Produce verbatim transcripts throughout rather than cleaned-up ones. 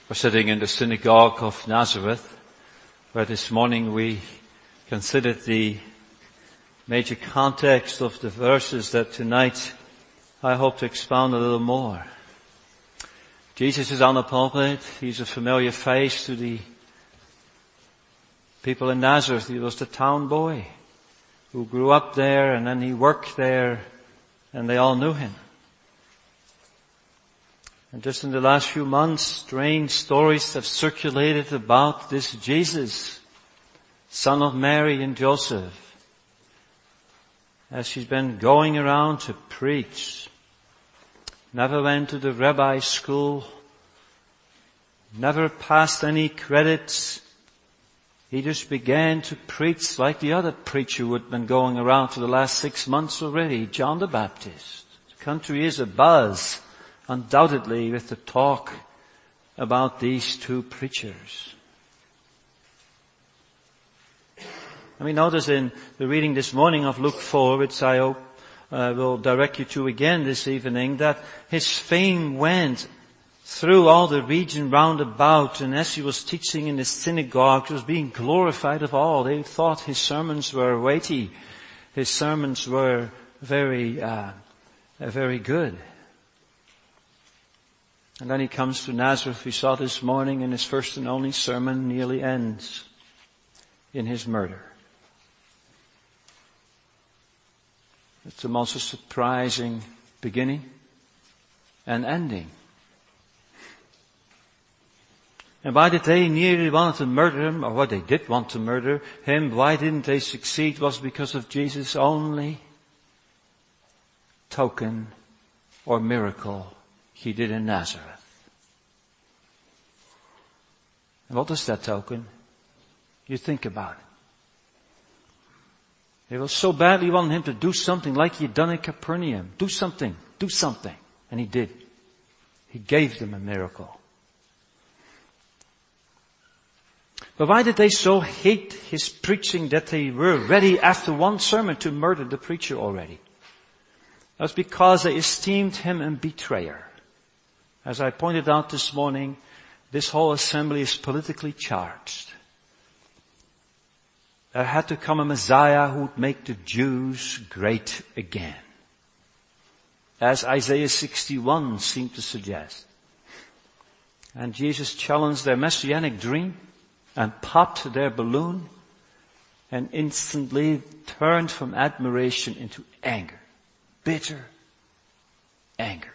We're sitting in the synagogue of Nazareth, where this morning we considered the major context of the verses that tonight I hope to expound a little more. Jesus is on the pulpit. He's a familiar face to the people in Nazareth. He was the town boy who grew up there, and then he worked there, and they all knew him. And just in the last few months, strange stories have circulated about this Jesus, son of Mary and Joseph, as he's been going around to preach. Never went to the rabbi school, never passed any credits. He just began to preach like the other preacher who had been going around for the last six months already, John the Baptist. The country is abuzz, undoubtedly, with the talk about these two preachers. And we notice in the reading this morning of Luke four, which I hope uh, will direct you to again this evening, that his fame went through all the region round about, and as he was teaching in the synagogue, he was being glorified of all. They thought his sermons were weighty. His sermons were very, uh, very good. And then he comes to Nazareth, we saw this morning, and his first and only sermon nearly ends in his murder. It's a most surprising beginning and ending. And why did they nearly want to murder him, or what they did want to murder him, why didn't they succeed, was because of Jesus' only token or miracle he did in Nazareth. And what is that token? You think about it. They will so badly want him to do something like he had done in Capernaum. Do something, do something. And he did. He gave them a miracle. But why did they so hate his preaching that they were ready after one sermon to murder the preacher already? That's because they esteemed him a betrayer. As I pointed out this morning, this whole assembly is politically charged. There had to come a Messiah who would make the Jews great again, as Isaiah sixty-one seemed to suggest. And Jesus challenged their messianic dream and popped their balloon and instantly turned from admiration into anger. Bitter anger.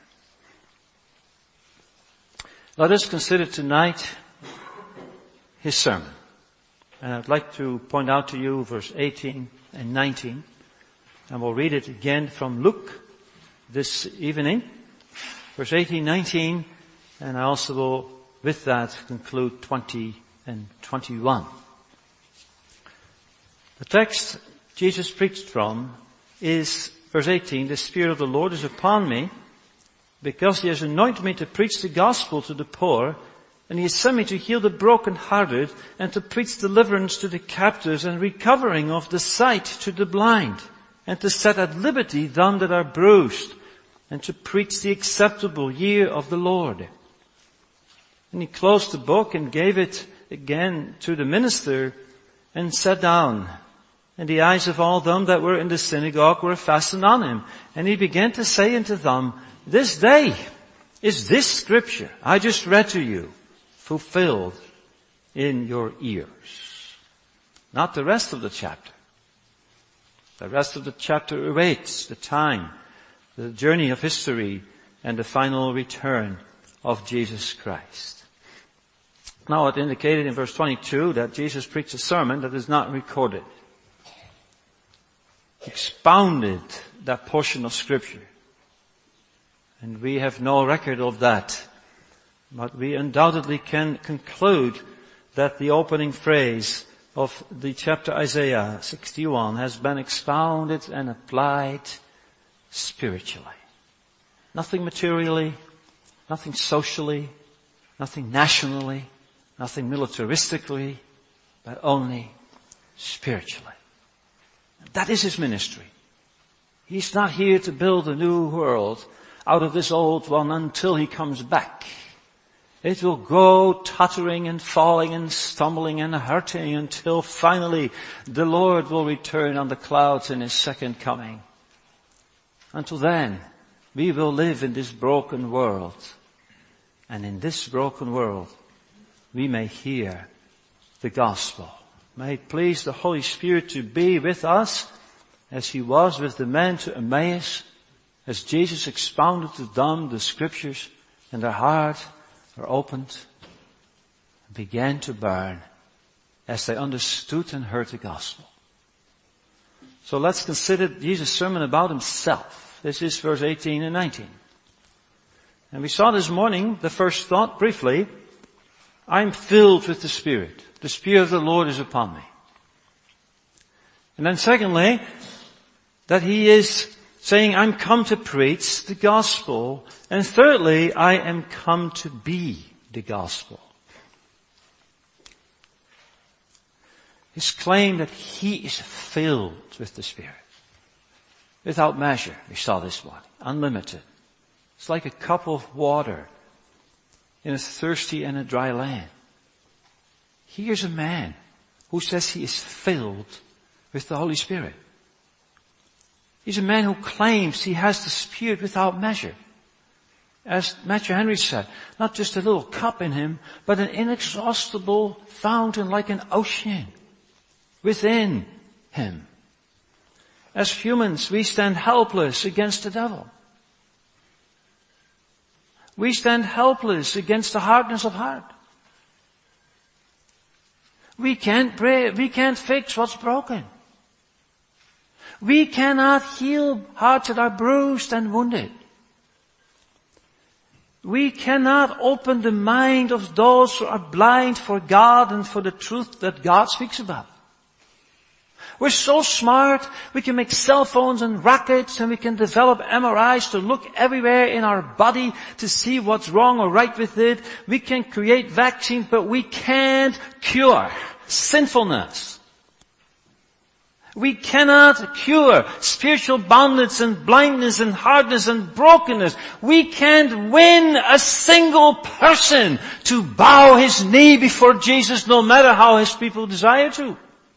Let us consider tonight his sermon. And I'd like to point out to you verse eighteen and nineteen. And we'll read it again from Luke this evening. Verse eighteen, nineteen, and I also will with that conclude twenty and twenty-one. The text Jesus preached from is verse eighteen, "The Spirit of the Lord is upon me, because he has anointed me to preach the gospel to the poor, and he has sent me to heal the brokenhearted, and to preach deliverance to the captives, and recovering of the sight to the blind, and to set at liberty them that are bruised, and to preach the acceptable year of the Lord." And he closed the book and gave it again to the minister, and sat down. And the eyes of all them that were in the synagogue were fastened on him. And he began to say unto them, "This day is this scripture I just read to you fulfilled in your ears." Not the rest of the chapter. The rest of the chapter awaits the time, the journey of history, and the final return of Jesus Christ. Now it indicated in verse twenty-two that Jesus preached a sermon that is not recorded. Expounded that portion of scripture. And we have no record of that. But we undoubtedly can conclude that the opening phrase of the chapter Isaiah sixty-one has been expounded and applied spiritually. Nothing materially, nothing socially, nothing nationally, nothing militaristically, but only spiritually. That is his ministry. He's not here to build a new world out of this old one until he comes back. It will go tottering and falling and stumbling and hurting until finally the Lord will return on the clouds in His second coming. Until then, we will live in this broken world. And in this broken world, we may hear the gospel. May it please the Holy Spirit to be with us as He was with the men to Emmaus, as Jesus expounded to them the scriptures, and their heart were opened and began to burn as they understood and heard the gospel. So let's consider Jesus' sermon about Himself. This is verse eighteen and nineteen. And we saw this morning the first thought briefly, I'm filled with the Spirit. The Spirit of the Lord is upon me. And then secondly, that He is saying, I'm come to preach the gospel. And thirdly, I am come to be the gospel. His claim that He is filled with the Spirit. Without measure, we saw this morning. Unlimited. It's like a cup of water in a thirsty and a dry land. Here's a man who says he is filled with the Holy Spirit. He's a man who claims he has the Spirit without measure. As Matthew Henry said, not just a little cup in him, but an inexhaustible fountain like an ocean within him. As humans, we stand helpless against the devil. We stand helpless against the hardness of heart. We can't pray, we can't fix what's broken. We cannot heal hearts that are bruised and wounded. We cannot open the mind of those who are blind for God and for the truth that God speaks about. We're so smart, we can make cell phones and rockets, and we can develop M R Is to look everywhere in our body to see what's wrong or right with it. We can create vaccines, but we can't cure sinfulness. We cannot cure spiritual bondage and blindness and hardness and brokenness. We can't win a single person to bow his knee before Jesus, no matter how his people desire to.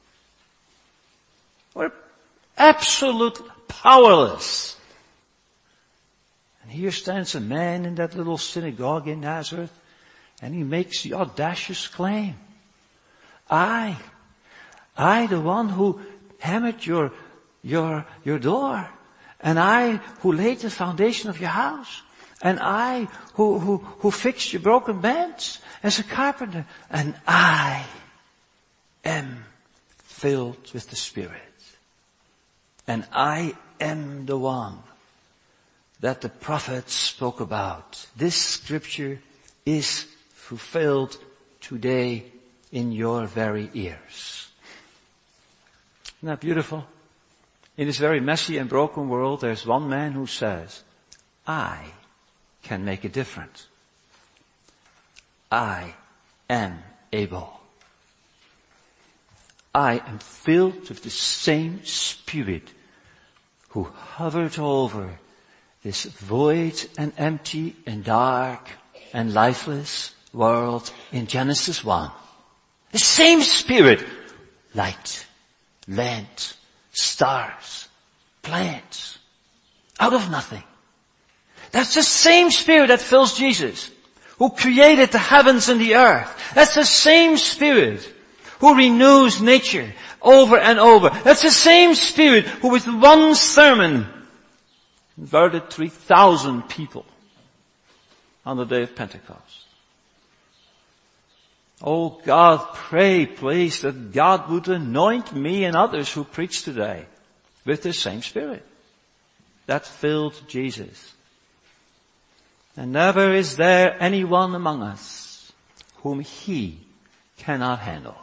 We're absolutely powerless. And here stands a man in that little synagogue in Nazareth, and he makes the audacious claim. I, I, the one who hammered your, your, your door, and I who laid the foundation of your house, and I who, who, who fixed your broken beds as a carpenter, and I am filled with the Spirit. And I am the one that the prophets spoke about. This scripture is fulfilled today in your very ears. Isn't that beautiful? In this very messy and broken world, there's one man who says, I can make a difference. I am able. I am filled with the same Spirit who hovered over this void and empty and dark and lifeless world in Genesis one. The same Spirit. Light, land, stars, plants. Out of nothing. That's the same Spirit that fills Jesus, who created the heavens and the earth. That's the same Spirit who renews nature over and over. That's the same Spirit who with one sermon converted three thousand people on the day of Pentecost. Oh God, pray please that God would anoint me and others who preach today with the same Spirit that filled Jesus. And never is there anyone among us whom He cannot handle,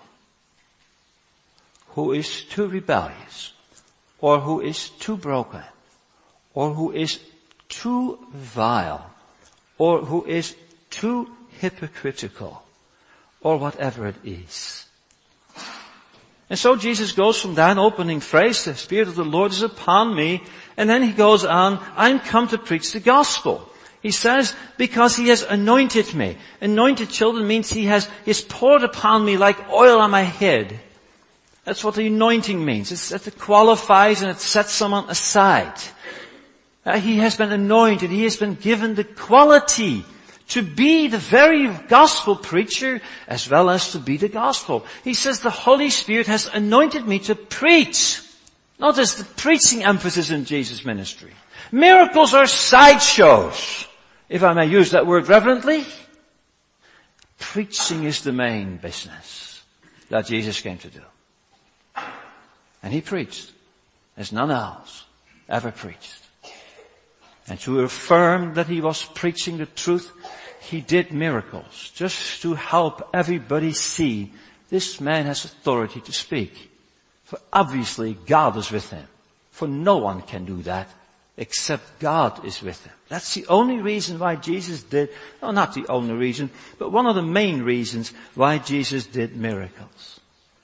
who is too rebellious, or who is too broken, or who is too vile, or who is too hypocritical, or whatever it is. And so Jesus goes from that opening phrase, the Spirit of the Lord is upon me, and then he goes on, I'm come to preach the gospel. He says, because he has anointed me. Anointed, children, means he has, he has poured upon me like oil on my head. That's what the anointing means. It's, it qualifies and it sets someone aside. Uh, he has been anointed. He has been given the quality to be the very gospel preacher as well as to be the gospel. He says the Holy Spirit has anointed me to preach. Notice the preaching emphasis in Jesus' ministry. Miracles are sideshows, if I may use that word reverently. Preaching is the main business that Jesus came to do. And he preached as none else ever preached. And to affirm that he was preaching the truth, he did miracles just to help everybody see this man has authority to speak. For obviously God is with him. For no one can do that except God is with him. That's the only reason why Jesus did, no, not the only reason, but one of the main reasons why Jesus did miracles.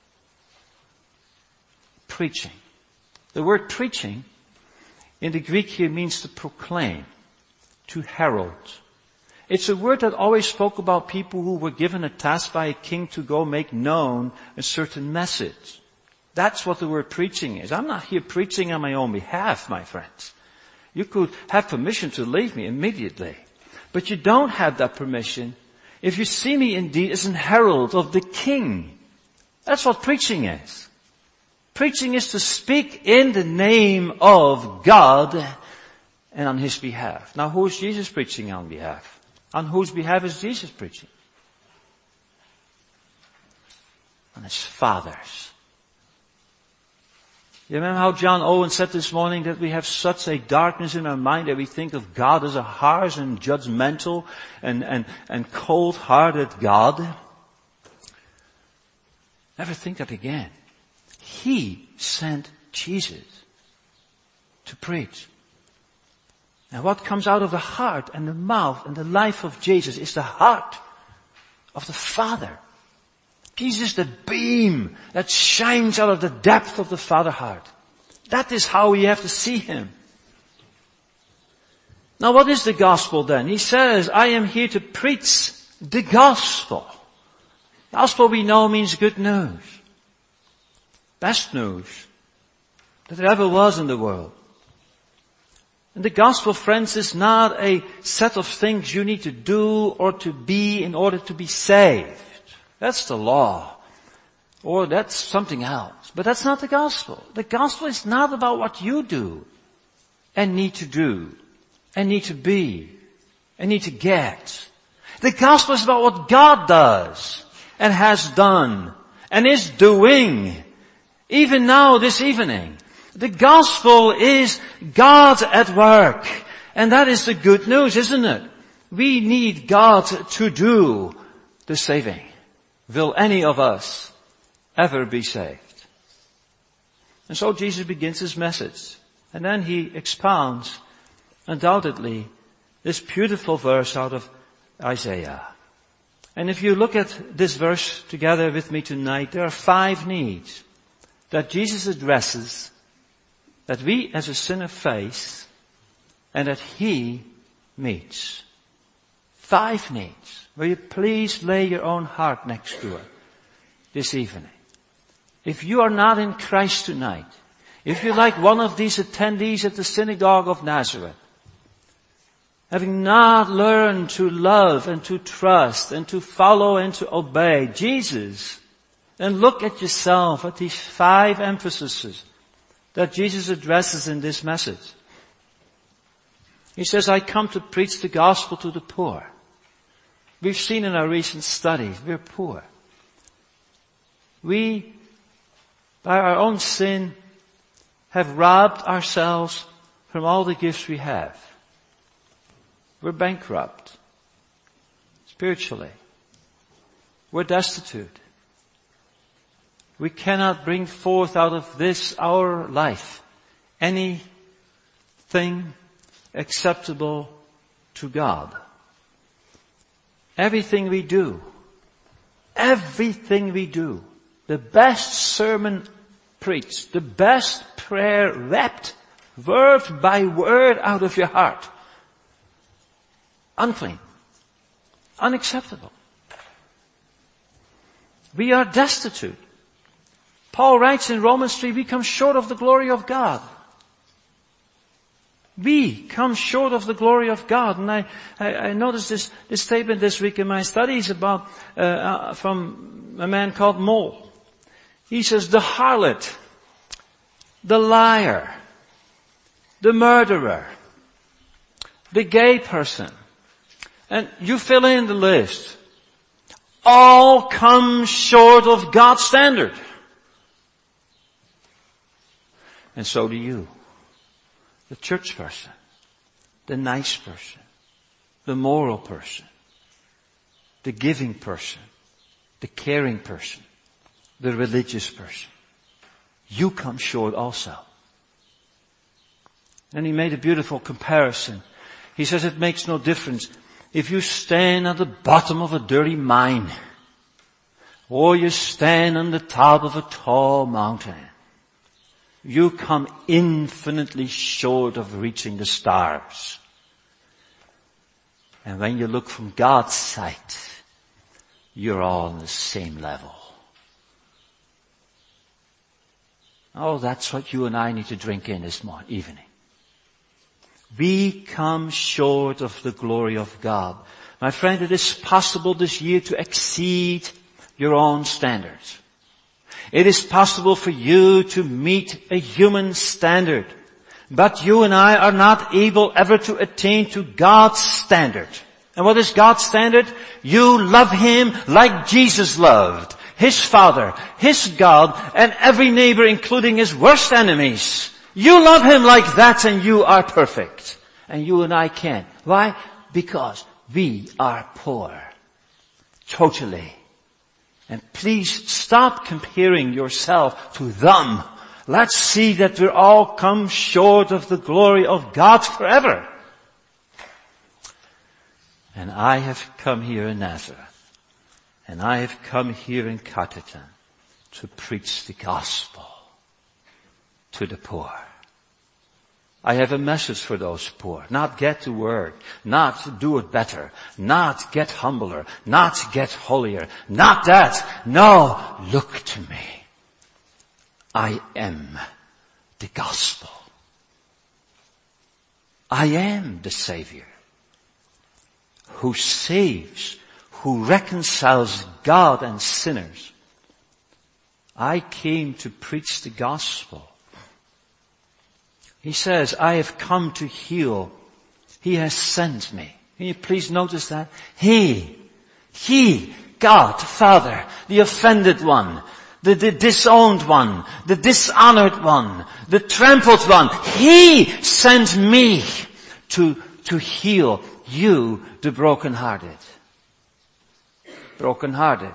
Preaching. The word preaching in the Greek here means to proclaim, to herald. It's a word that always spoke about people who were given a task by a king to go make known a certain message. That's what the word preaching is. I'm not here preaching on my own behalf, my friends. You could have permission to leave me immediately. But you don't have that permission if you see me indeed as an herald of the king. That's what preaching is. Preaching is to speak in the name of God and on his behalf. Now, who is Jesus preaching on behalf? On whose behalf is Jesus preaching? On his Father's. You remember how John Owen said this morning that we have such a darkness in our mind that we think of God as a harsh and judgmental and, and, and cold-hearted God? Never think that again. He sent Jesus to preach. Now what comes out of the heart and the mouth and the life of Jesus is the heart of the Father. Jesus is the beam that shines out of the depth of the Father heart. That is how we have to see him. Now what is the gospel then? He says, I am here to preach the gospel. Gospel we know means good news. Best news that there ever was in the world. And the gospel, friends, is not a set of things you need to do or to be in order to be saved. That's the law. Or that's something else. But that's not the gospel. The gospel is not about what you do and need to do and need to be and need to get. The gospel is about what God does and has done and is doing. Even now, this evening. The gospel is God at work. And that is the good news, isn't it? We need God to do the saving. Will any of us ever be saved? And so Jesus begins his message. And then he expounds, undoubtedly, this beautiful verse out of Isaiah. And if you look at this verse together with me tonight, there are five needs that Jesus addresses, that we as a sinner face, and that he meets. Five needs. Will you please lay your own heart next to it this evening? If you are not in Christ tonight, if you're like one of these attendees at the synagogue of Nazareth, having not learned to love and to trust and to follow and to obey Jesus, then look at yourself at these five emphases that Jesus addresses in this message. He says, I come to preach the gospel to the poor. We've seen in our recent studies, we're poor. We, by our own sin, have robbed ourselves from all the gifts we have. We're bankrupt. Spiritually. We're destitute. We cannot bring forth out of this, our life, anything acceptable to God. Everything we do, everything we do, the best sermon preached, the best prayer wept, word by word out of your heart, unclean, unacceptable. We are destitute. Paul writes in Romans three, we come short of the glory of God. We come short of the glory of God. And I, I, I noticed this, this statement this week in my studies about, uh, uh, from a man called Moll. He says, the harlot, the liar, the murderer, the gay person, and you fill in the list, all come short of God's standard. And so do you. The church person, the nice person, the moral person, the giving person, the caring person, the religious person. You come short also. And he made a beautiful comparison. He says it makes no difference if you stand at the bottom of a dirty mine or you stand on the top of a tall mountain. You come infinitely short of reaching the stars. And when you look from God's sight, you're all on the same level. Oh, that's what you and I need to drink in this morning, evening. We come short of the glory of God. My friend, it is possible this year to exceed your own standards. It is possible for you to meet a human standard. But you and I are not able ever to attain to God's standard. And what is God's standard? You love Him like Jesus loved His Father, His God, and every neighbor, including His worst enemies. You love Him like that and you are perfect. And you and I can't. Why? Because we are poor. Totally. And please stop comparing yourself to them. Let's see that we all come short of the glory of God forever. And I have come here in Nazareth. And I have come here in Cotterton to preach the gospel to the poor. I have a message for those poor. Not get to work, not do it better, not get humbler, not get holier, not that. No, look to me. I am the gospel. I am the Savior who saves, who reconciles God and sinners. I came to preach the gospel. He says, I have come to heal. He has sent me. Can you please notice that? He, He, God, Father, the offended one, the, the disowned one, the dishonored one, the trampled one. He sent me to, to heal you, the brokenhearted. Brokenhearted.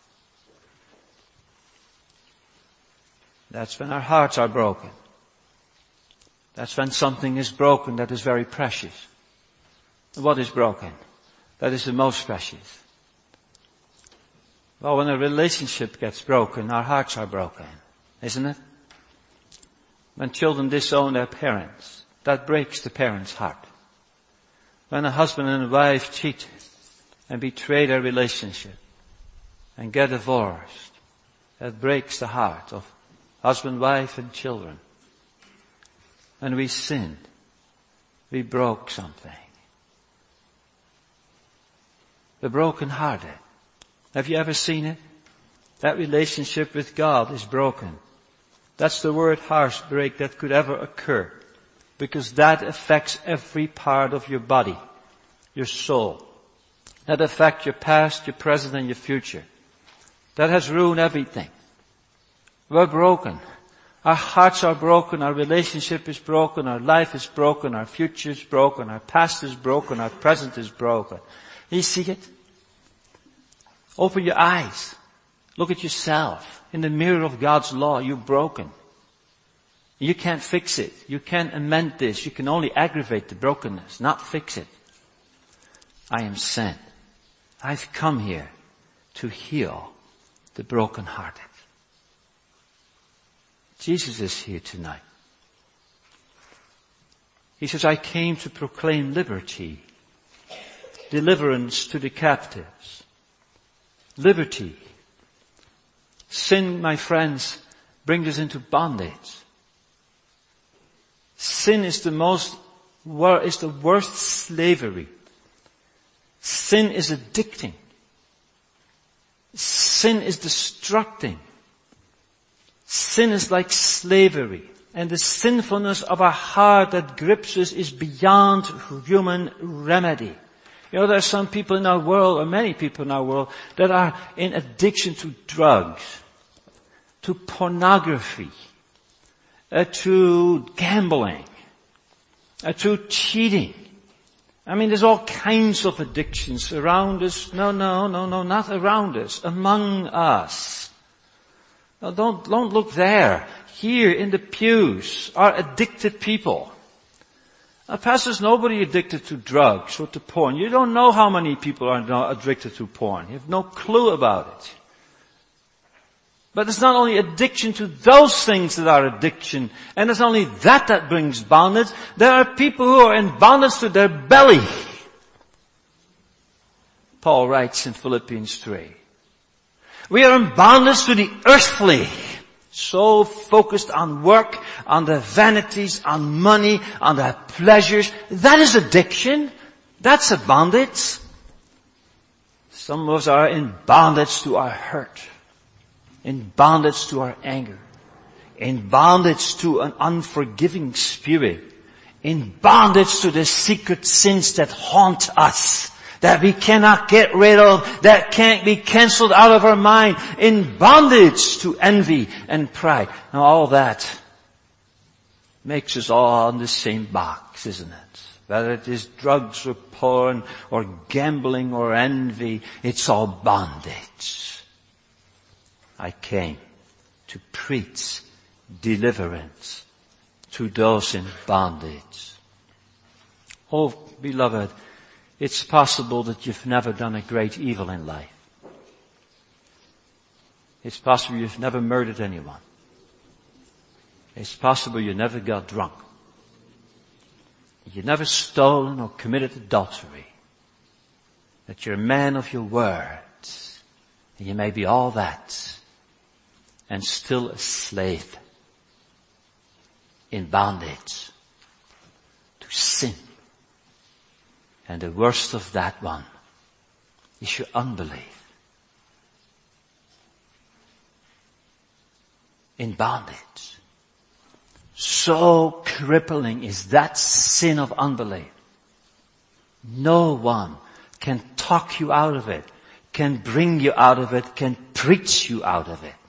That's when our hearts are broken. That's when something is broken that is very precious. What is broken? That is the most precious. Well, when a relationship gets broken, our hearts are broken, isn't it? When children disown their parents, that breaks the parent's heart. When a husband and a wife cheat and betray their relationship and get divorced, that breaks the heart of husband, wife, and children. When we sinned, we broke something. The brokenhearted. Have you ever seen it? That relationship with God is broken. That's the word heartbreak that could ever occur. Because that affects every part of your body, your soul. That affects your past, your present, and your future. That has ruined everything. We're broken. Our hearts are broken, our relationship is broken, our life is broken, our future is broken, our past is broken, our present is broken. You see it? Open your eyes. Look at yourself. In the mirror of God's law, you're broken. You can't fix it. You can't amend this. You can only aggravate the brokenness, not fix it. I am sent. I've come here to heal the brokenhearted. Jesus is here tonight. He says, I came to proclaim liberty deliverance to the captives. Liberty. Sin, my friends, brings us into bondage. Sin is the most, is the worst slavery. Sin is addicting. Sin is destructing. Sin is like slavery. And the sinfulness of our heart that grips us is beyond human remedy. You know, there are some people in our world, or many people in our world, that are in addiction to drugs, to pornography, uh, to gambling, uh, to cheating. I mean, there's all kinds of addictions around us. No, no, no, no, not around us, among us. No, don't, don't look there. Here in the pews are addicted people. Now, pastors, nobody addicted to drugs or to porn. You don't know how many people are now addicted to porn. You have no clue about it. But it's not only addiction to those things that are addiction, and it's only that that brings bondage. There are people who are in bondage to their belly. Paul writes in Philippians three. We are in bondage to the earthly. So focused on work, on the vanities, on money, on the pleasures. That is addiction. That's a bondage. Some of us are in bondage to our hurt. In bondage to our anger. In bondage to an unforgiving spirit. In bondage to the secret sins that haunt us. That we cannot get rid of, that can't be cancelled out of our mind, in bondage to envy and pride. Now all that makes us all in the same box, isn't it? Whether it is drugs or porn or gambling or envy, it's all bondage. I came to preach deliverance to those in bondage. Oh, beloved, it's possible that you've never done a great evil in life. It's possible you've never murdered anyone. It's possible you never got drunk. You never stolen or committed adultery. That you're a man of your word. And you may be all that and still a slave in bondage to sin. And the worst of that one is your unbelief. In bondage. So crippling is that sin of unbelief. No one can talk you out of it, can bring you out of it, can preach you out of it.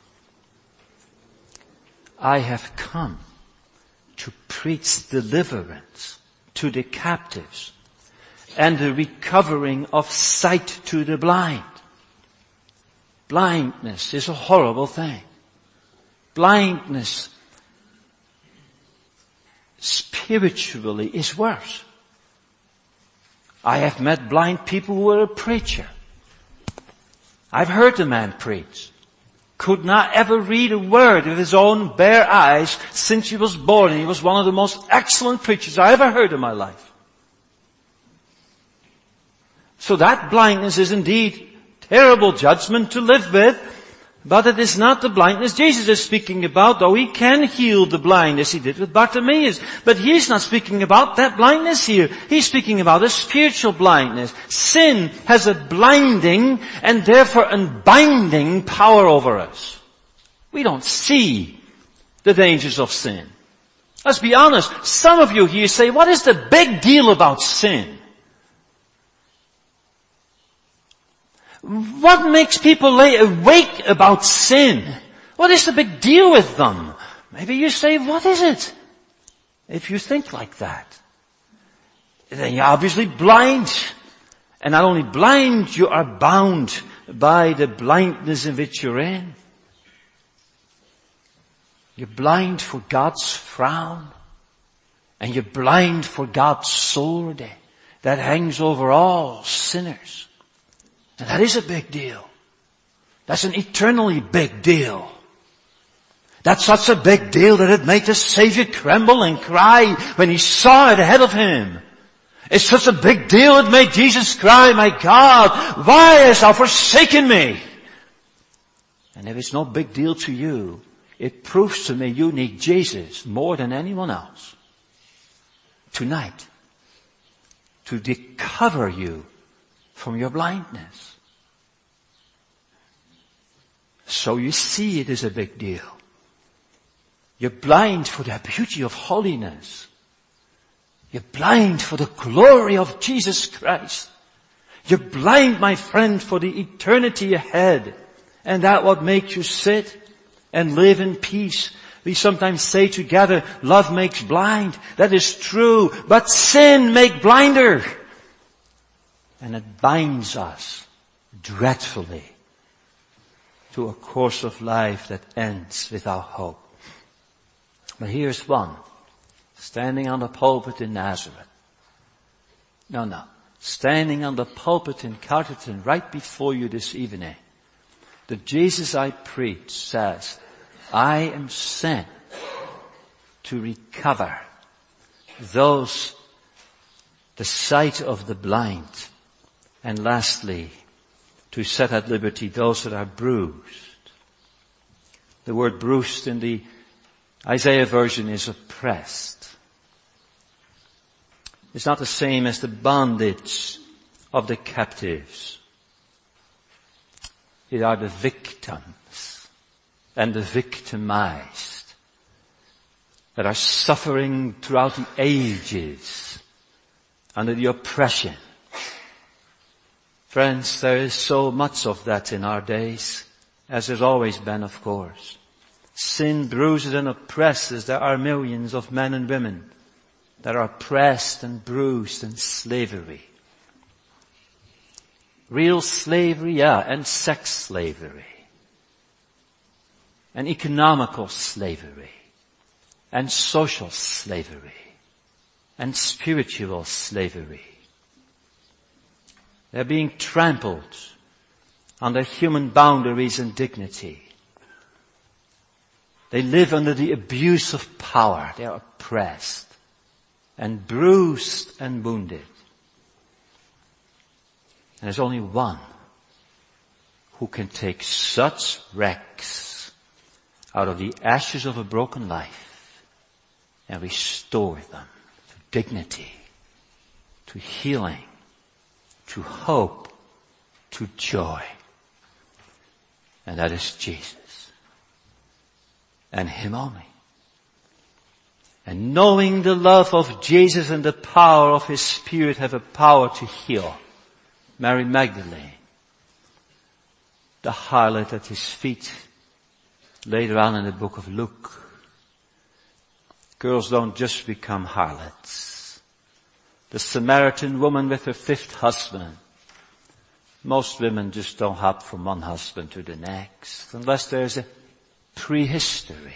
I have come to preach deliverance to the captives and the recovering of sight to the blind. Blindness is a horrible thing. Blindness spiritually is worse. I have met blind people who were a preacher. I've heard the man preach. Could not ever read a word with his own bare eyes since he was born. And he was one of the most excellent preachers I ever heard in my life. So that blindness is indeed terrible judgment to live with, but it is not the blindness Jesus is speaking about, though he can heal the blind as he did with Bartimaeus. But he's not speaking about that blindness here. He's speaking about a spiritual blindness. Sin has a blinding and therefore unbinding power over us. We don't see the dangers of sin. Let's be honest. Some of you here say, what is the big deal about sin? What makes people lay awake about sin? What is the big deal with them? Maybe you say, what is it? If you think like that, then you're obviously blind. And not only blind, you are bound by the blindness in which you're in. You're blind for God's frown. And you're blind for God's sword that hangs over all sinners. And that is a big deal. That's an eternally big deal. That's such a big deal that it made the Savior tremble and cry when he saw it ahead of him. It's such a big deal. It made Jesus cry, my God, why hast thou forsaken me? And if it's no big deal to you, it proves to me you need Jesus more than anyone else. Tonight. To recover you from your blindness. So you see it is a big deal. You're blind for the beauty of holiness. You're blind for the glory of Jesus Christ. You're blind, my friend, for the eternity ahead. And that what makes you sit and live in peace. We sometimes say together, love makes blind. That is true. But sin makes blinder. And it binds us dreadfully to a course of life that ends without hope. But here's one, standing on the pulpit in Nazareth. No, no. Standing on the pulpit in Carterton right before you this evening. The Jesus I preach says, I am sent to recover those, the sight of the blind. And lastly, to set at liberty those that are bruised. The word bruised in the Isaiah version is oppressed. It's not the same as the bondage of the captives. It are the victims and the victimized that are suffering throughout the ages under the oppression. Friends, there is so much of that in our days, as there's always been, of course. Sin bruises and oppresses. There are millions of men and women that are oppressed and bruised in slavery. Real slavery, yeah, and sex slavery. And economical slavery. And social slavery. And spiritual slavery. They're being trampled on their human boundaries and dignity. They live under the abuse of power. They are oppressed and bruised and wounded. And there's only one who can take such wrecks out of the ashes of a broken life and restore them to dignity, to healing, to hope, to joy. And that is Jesus. And Him only. And knowing the love of Jesus and the power of His Spirit have a power to heal. Mary Magdalene, the harlot at His feet, later on in the book of Luke. Girls don't just become harlots. The Samaritan woman with her fifth husband. Most women just don't hop from one husband to the next, unless there's a prehistory.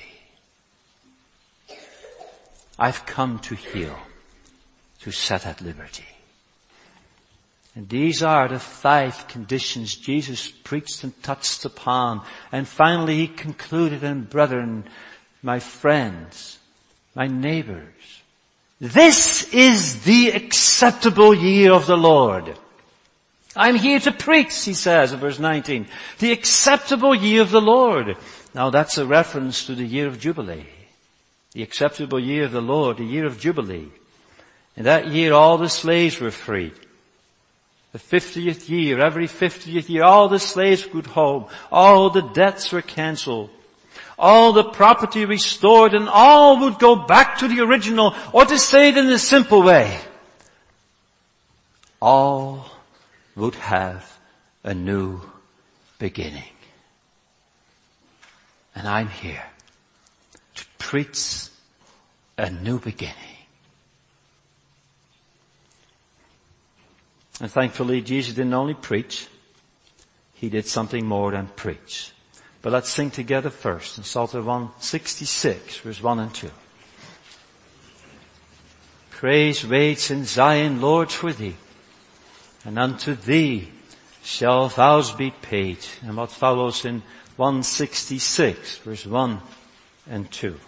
I've come to heal, to set at liberty. And these are the five conditions Jesus preached and touched upon. And finally He concluded, and brethren, my friends, my neighbors, this is the acceptable year of the Lord. I'm here to preach, He says in verse nineteen, the acceptable year of the Lord. Now that's a reference to the year of Jubilee. The acceptable year of the Lord, the year of Jubilee. In that year all the slaves were freed. The fiftieth year, every fiftieth year, all the slaves would home. All the debts were cancelled. All the property restored, and all would go back to the original, or to say it in a simple way, all would have a new beginning. And I'm here to preach a new beginning. And thankfully, Jesus didn't only preach, He did something more than preach. But let's sing together first in Psalter one sixty-six, verse one and two. Praise waits in Zion, Lord, for Thee, and unto Thee shall vows be paid. And what follows in one sixty-six, verse one and two.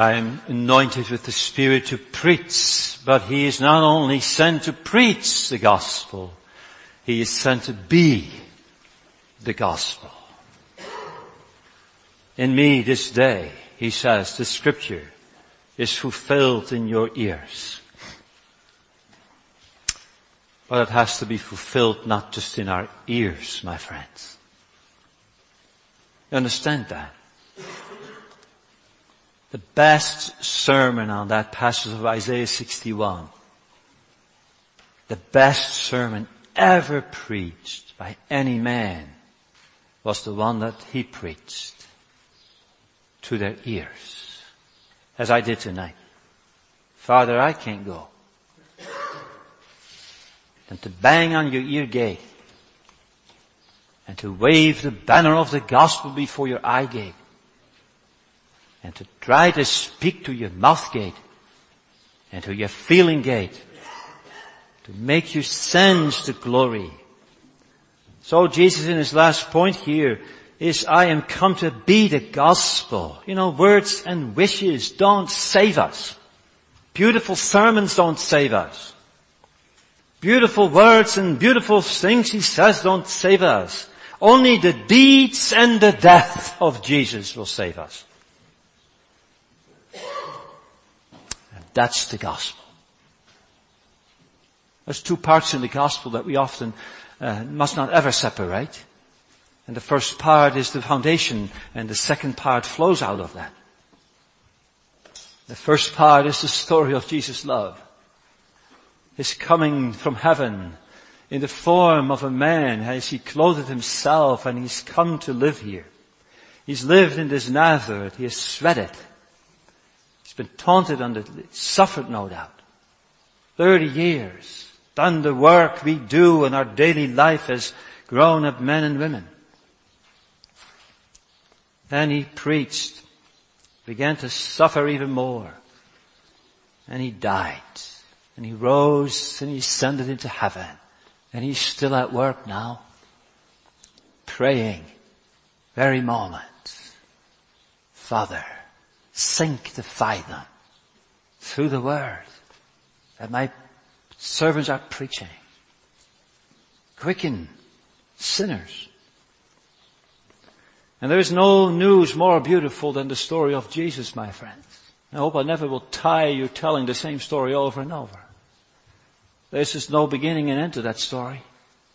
I am anointed with the Spirit to preach, but he is not only sent to preach the gospel, he is sent to be the gospel. In me this day, he says, the scripture is fulfilled in your ears. But it has to be fulfilled not just in our ears, my friends. You understand that? The best sermon on that passage of Isaiah sixty-one, the best sermon ever preached by any man, was the one that he preached to their ears, as I did tonight. Father, I can't go. And to bang on your ear gate and to wave the banner of the gospel before your eye gate and to try to speak to your mouth gate and to your feeling gate to make you sense the glory. So Jesus in his last point here is, I am come to be the gospel. You know, words and wishes don't save us. Beautiful sermons don't save us. Beautiful words and beautiful things he says don't save us. Only the deeds and the death of Jesus will save us. And that's the gospel. There's two parts in the gospel that we often uh, must not ever separate. And the first part is the foundation, and the second part flows out of that. The first part is the story of Jesus' love. His coming from heaven in the form of a man as he clothed himself and he's come to live here. He's lived in this Nazareth. He has sweated. He's been taunted and suffered, no doubt. Thirty years. Done the work we do in our daily life as grown-up men and women. Then he preached, began to suffer even more. And he died. And he rose and he ascended into heaven. And he's still at work now. Praying. Very moment. Father, sanctify them through the word that my servants are preaching. Quicken sinners. And there is no news more beautiful than the story of Jesus, my friends. I hope I never will tire you telling the same story over and over. There's just no beginning and end to that story.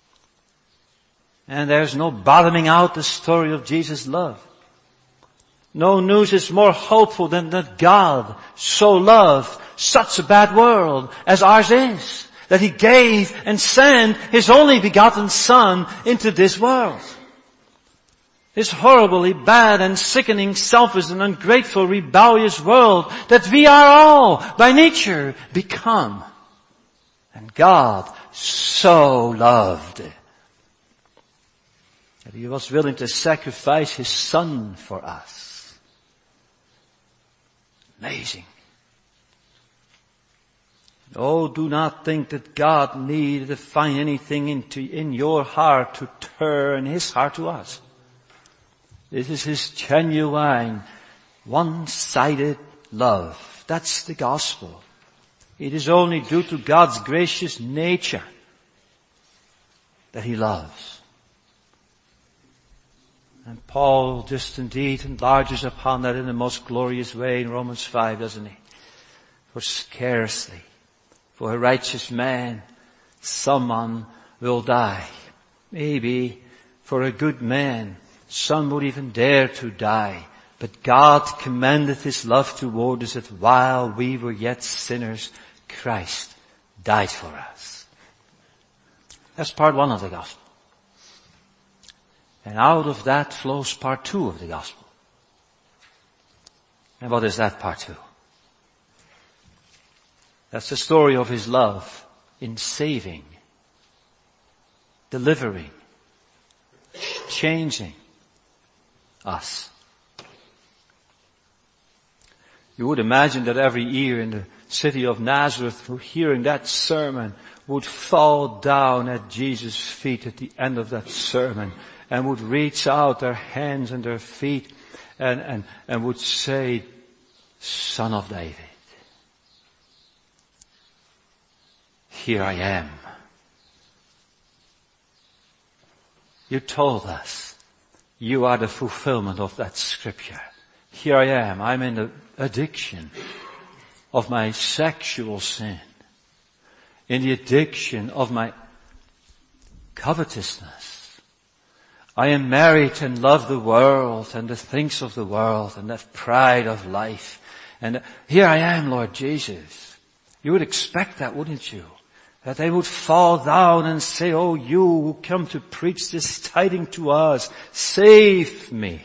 And there's no bottoming out the story of Jesus' love. No news is more hopeful than that God so loved such a bad world as ours is, that he gave and sent his only begotten Son into this world. This horribly bad and sickening, selfish and ungrateful, rebellious world that we are all by nature become. And God so loved that he was willing to sacrifice his Son for us. Amazing. Oh, do not think that God needed to find anything into, in your heart to turn his heart to us. This is his genuine, one-sided love. That's the gospel. It is only due to God's gracious nature that he loves. And Paul just indeed enlarges upon that in the most glorious way in Romans five, doesn't he? For scarcely for a righteous man someone will die. Maybe for a good man some would even dare to die. But God commended his love toward us that while we were yet sinners, Christ died for us. That's part one of the gospel. And out of that flows part two of the gospel. And what is that part two? That's the story of his love in saving, delivering, changing us. You would imagine that every ear in the city of Nazareth, hearing that sermon, would fall down at Jesus' feet at the end of that sermon and would reach out their hands and their feet and, and, and would say, Son of David, here I am. You told us you are the fulfillment of that scripture. Here I am. I'm in the addiction of my sexual sin, in the addiction of my covetousness. I am married and love the world and the things of the world and the pride of life. And here I am, Lord Jesus. You would expect that, wouldn't you? That they would fall down and say, oh, you who come to preach this tiding to us, save me.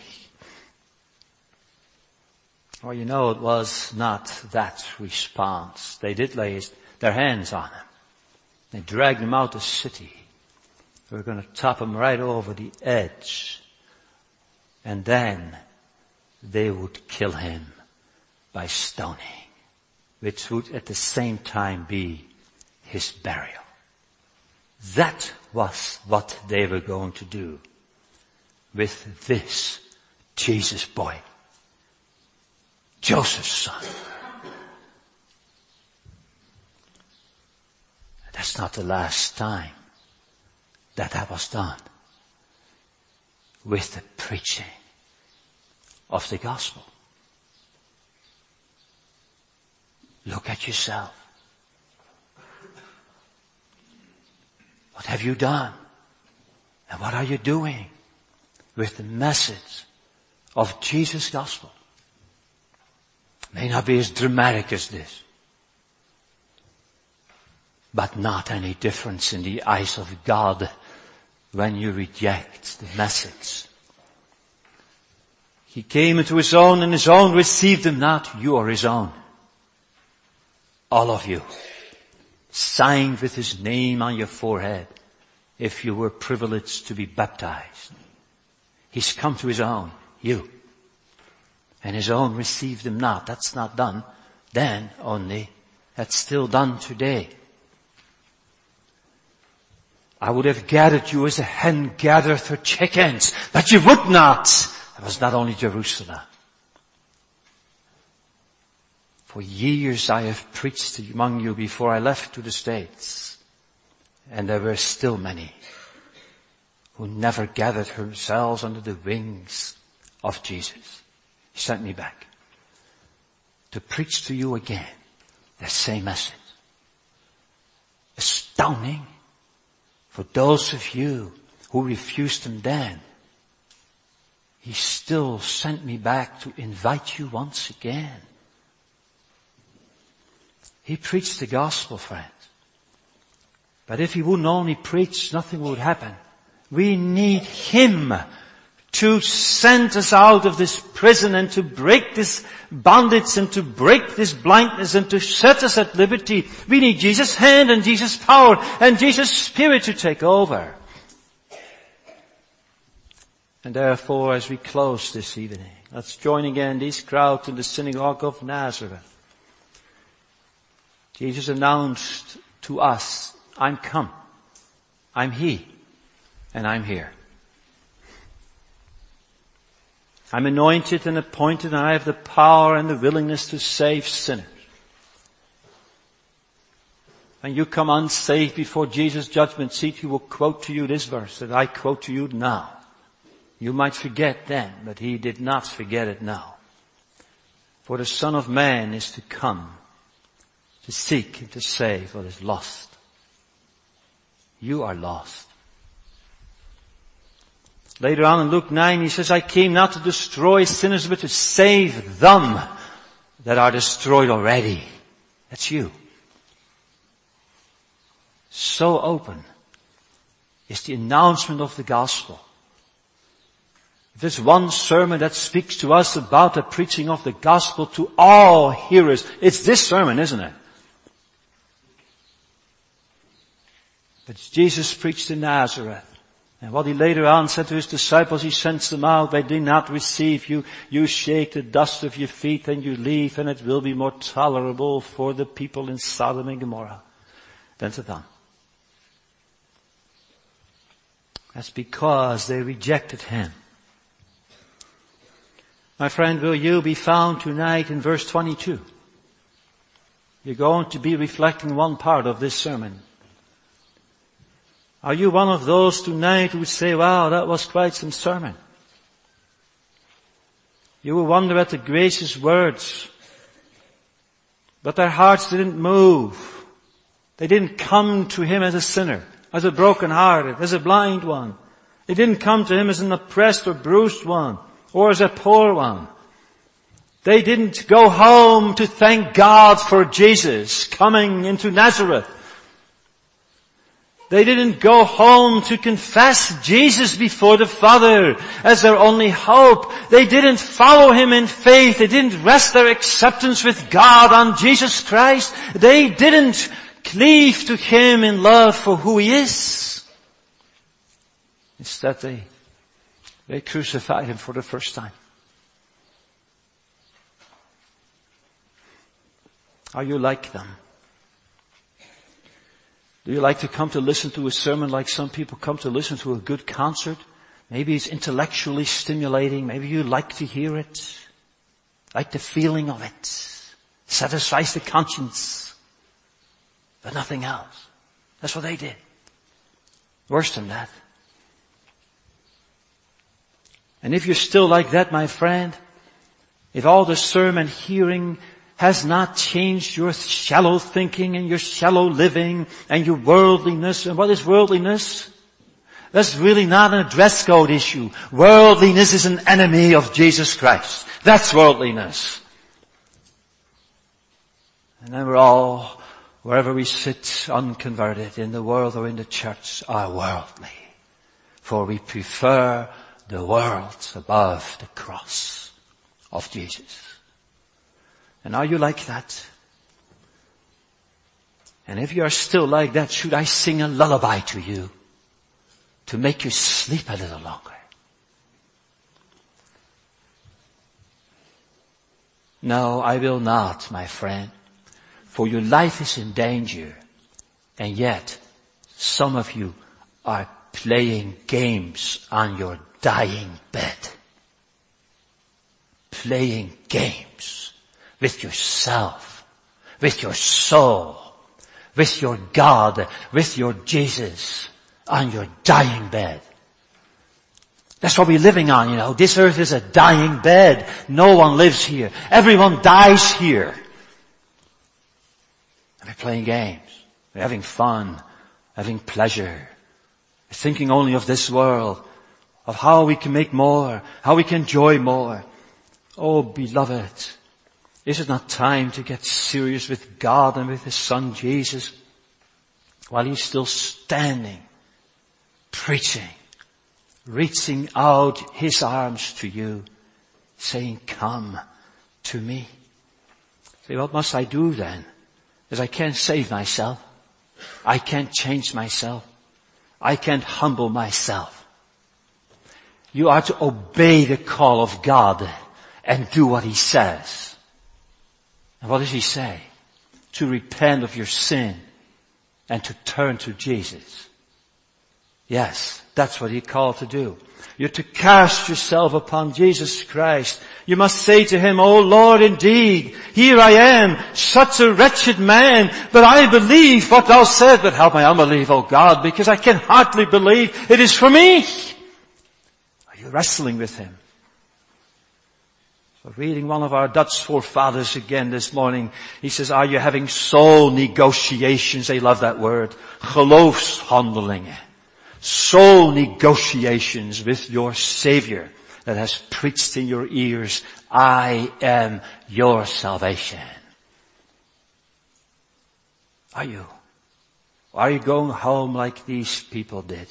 Well, you know, it was not that response. They did lay their hands on him. They dragged him out of the city. They were going to top him right over the edge. And then they would kill him by stoning, which would at the same time be his burial. That was what they were going to do with this Jesus boy, Joseph's son. That's not the last time that that was done with the preaching of the gospel. Look at yourself. What have you done? And what are you doing with the message of Jesus' gospel? It may not be as dramatic as this, but not any difference in the eyes of God when you reject the message. He came into his own and his own received him not. You are his own. All of you. Signed with his name on your forehead if you were privileged to be baptized. He's come to his own, you. And his own received him not. That's not done then only. That's still done today. I would have gathered you as a hen gathereth her chickens, but you would not. It was not only Jerusalem. For years I have preached among you before I left to the States. And there were still many who never gathered themselves under the wings of Jesus. He sent me back to preach to you again the same message. Astounding for those of you who refused him then. He still sent me back to invite you once again. He preached the gospel, friends. But if he wouldn't only preach, nothing would happen. We need him to send us out of this prison and to break this bondage and to break this blindness and to set us at liberty. We need Jesus' hand and Jesus' power and Jesus' Spirit to take over. And therefore, as we close this evening, let's join again these crowds in the synagogue of Nazareth. Jesus announced to us, I'm come, I'm he, and I'm here. I'm anointed and appointed, and I have the power and the willingness to save sinners. When you come unsaved before Jesus' judgment seat, he will quote to you this verse that I quote to you now. You might forget then, but he did not forget it now. For the Son of Man is to come to seek and to save what is lost. You are lost. Later on in Luke nine, he says, I came not to destroy sinners, but to save them that are destroyed already. That's you. So open is the announcement of the gospel. If there's one sermon that speaks to us about the preaching of the gospel to all hearers, it's this sermon, isn't it? But Jesus preached in Nazareth. And what he later on said to his disciples, he sends them out. They do not receive you. You shake the dust of your feet and you leave, and it will be more tolerable for the people in Sodom and Gomorrah than Sodom. That's because they rejected him. My friend, will you be found tonight in verse twenty-two? You're going to be reflecting one part of this sermon. Are you one of those tonight who would say, wow, that was quite some sermon? You will wonder at the gracious words, but their hearts didn't move. They didn't come to him as a sinner, as a broken-hearted, as a blind one. They didn't come to him as an oppressed or bruised one, or as a poor one. They didn't go home to thank God for Jesus coming into Nazareth. They didn't go home to confess Jesus before the Father as their only hope. They didn't follow him in faith. They didn't rest their acceptance with God on Jesus Christ. They didn't cleave to him in love for who he is. Instead, they, they crucified him for the first time. Are you like them? Do you like to come to listen to a sermon like some people come to listen to a good concert? Maybe it's intellectually stimulating. Maybe you like to hear it. Like the feeling of it. Satisfies the conscience. But nothing else. That's what they did. Worse than that. And if you're still like that, my friend, if all the sermon hearing has not changed your shallow thinking and your shallow living and your worldliness. And what is worldliness? That's really not a dress code issue. Worldliness is an enemy of Jesus Christ. That's worldliness. And then we're all, wherever we sit unconverted in the world or in the church, are worldly. For we prefer the world above the cross of Jesus. And are you like that? And if you are still like that, should I sing a lullaby to you to make you sleep a little longer? No, I will not, my friend, for your life is in danger, and yet some of you are playing games on your dying bed. Playing games. With yourself, with your soul, with your God, with your Jesus on your dying bed. That's what we're living on, you know. This earth is a dying bed. No one lives here. Everyone dies here. And we're playing games. We're having fun, having pleasure. We're thinking only of this world, of how we can make more, how we can enjoy more. Oh, beloved, is it not time to get serious with God and with His Son Jesus while He's still standing, preaching, reaching out His arms to you, saying, come to me. Say, what must I do then? Because I can't save myself. I can't change myself. I can't humble myself. You are to obey the call of God and do what He says. And what does He say? To repent of your sin and to turn to Jesus. Yes, that's what He called to do. You're to cast yourself upon Jesus Christ. You must say to Him, oh Lord, indeed, here I am, such a wretched man, but I believe what Thou said, but help my unbelief, oh God, because I can hardly believe it is for me. Are you wrestling with Him? So reading one of our Dutch forefathers again this morning, he says, are you having soul negotiations? They love that word. Geloofshandelingen. Soul negotiations with your Savior that has preached in your ears, I am your salvation. Are you? Are you going home like these people did?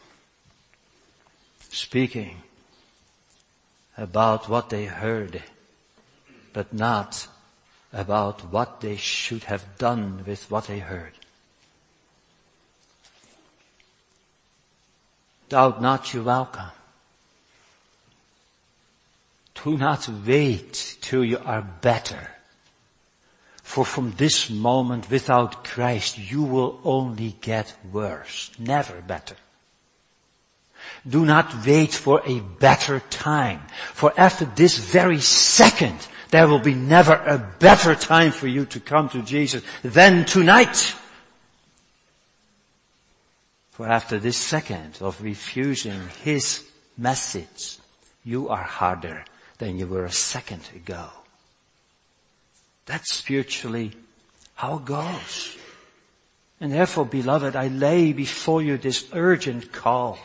Speaking about what they heard, but not about what they should have done with what they heard. Doubt not your welcome. Do not wait till you are better. For from this moment without Christ you will only get worse, never better. Do not wait for a better time. For after this very second, there will be never a better time for you to come to Jesus than tonight. For after this second of refusing His message, you are harder than you were a second ago. That's spiritually how it goes. And therefore, beloved, I lay before you this urgent call.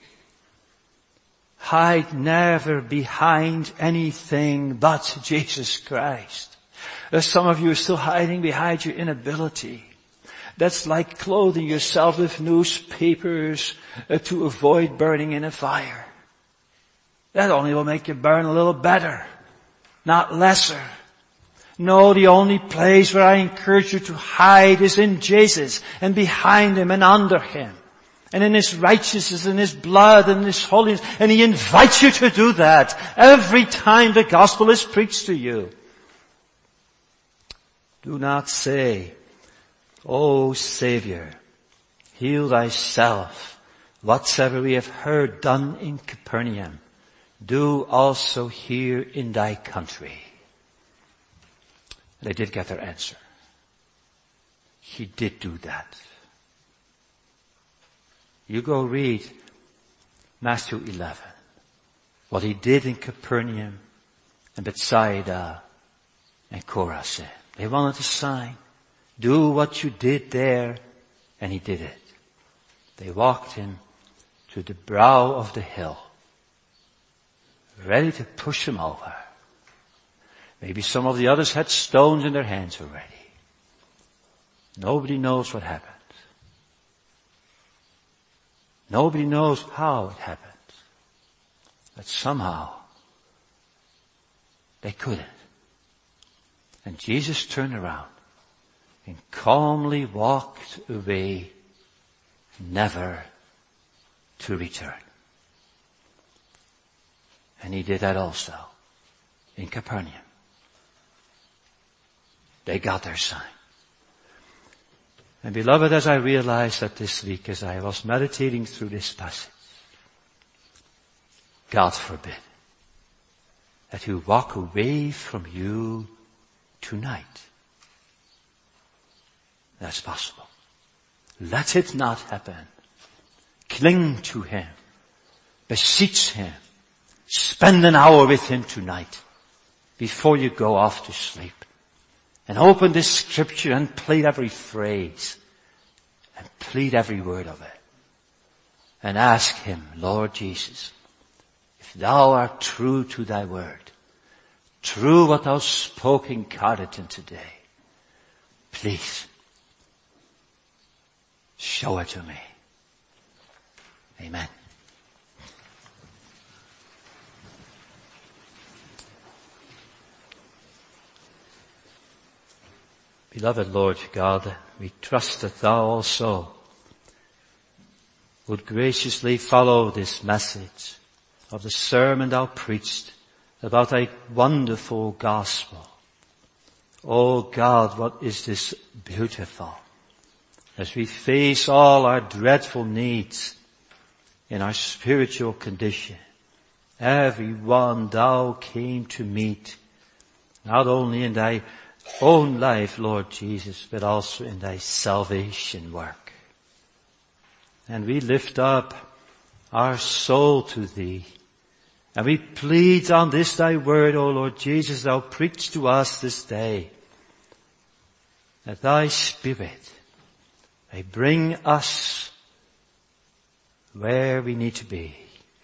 Hide never behind anything but Jesus Christ. As some of you are still hiding behind your inability. That's like clothing yourself with newspapers uh, to avoid burning in a fire. That only will make you burn a little better, not lesser. No, the only place where I encourage you to hide is in Jesus and behind Him and under Him. And in His righteousness and His blood and His holiness. And He invites you to do that every time the gospel is preached to you. Do not say, O Savior, heal thyself. Whatsoever we have heard done in Capernaum, do also here in thy country. They did get their answer. He did do that. You go read Matthew eleven. What He did in Capernaum and Bethsaida and Chorazin. They wanted a sign. Do what you did there, and He did it. They walked Him to the brow of the hill, ready to push Him over. Maybe some of the others had stones in their hands already. Nobody knows what happened. Nobody knows how it happened. But somehow, they couldn't. And Jesus turned around and calmly walked away, never to return. And He did that also in Capernaum. They got their sign. And beloved, as I realized that this week as I was meditating through this passage, God forbid that He walk away from you tonight. That's possible. Let it not happen. Cling to Him. Beseech Him. Spend an hour with Him tonight before you go off to sleep. And open this scripture and plead every phrase. And plead every word of it. And ask Him, Lord Jesus, if Thou art true to Thy word, true what Thou spoke in Carterton today, please, show it to me. Amen. Beloved Lord God, we trust that Thou also would graciously follow this message of the sermon Thou preached about Thy wonderful gospel. Oh God, what is this beautiful? As we face all our dreadful needs in our spiritual condition, every one Thou came to meet, not only in Thy own life, Lord Jesus, but also in Thy salvation work. And we lift up our soul to Thee, and we plead on this Thy word, O Lord Jesus, Thou preach to us this day, that Thy Spirit may bring us where we need to be,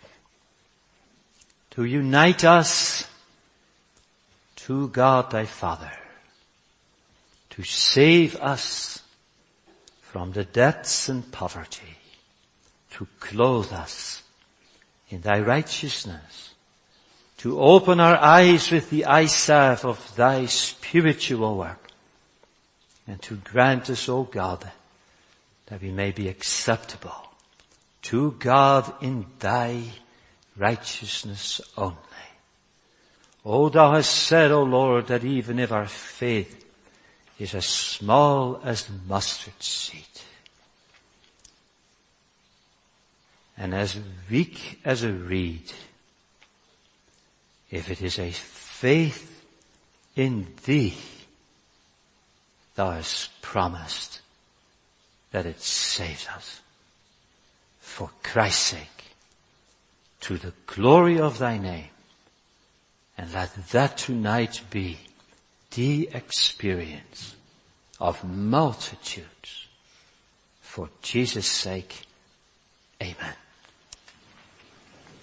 to unite us to God Thy Father, to save us from the debts and poverty, to clothe us in Thy righteousness, to open our eyes with the eye salve of Thy spiritual work, and to grant us, O God, that we may be acceptable to God in Thy righteousness only. O Thou hast said, O Lord, that even if our faith is as small as the mustard seed, and as weak as a reed, if it is a faith in thee, thou hast promised that it saves us. For Christ's sake, to the glory of thy name, and let that tonight be the experience of multitudes. For Jesus' sake, amen.